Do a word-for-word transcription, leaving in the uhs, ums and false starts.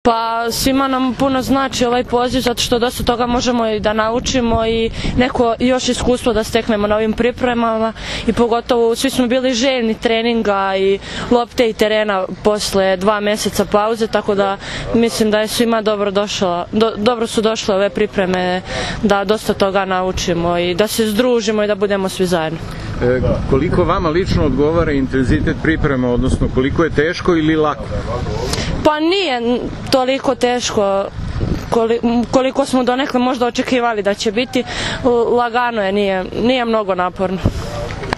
Pa svima nam puno znači ovaj poziv zato što dosta toga možemo i da naučimo i neko još iskustvo da steknemo na ovim pripremama i pogotovo svi smo bili željni treninga i lopte i terena posle dva mjeseca pauze, tako da mislim da je svima dobro došlo, do, dobro su došle ove pripreme da dosta toga naučimo i da se združimo i da budemo svi zajedno. E, koliko vama lično odgovara intenzitet priprema, odnosno koliko je teško ili lako? Pa nije toliko teško koliko smo donekle možda očekivali da će biti, lagano je, nije, nije mnogo naporno.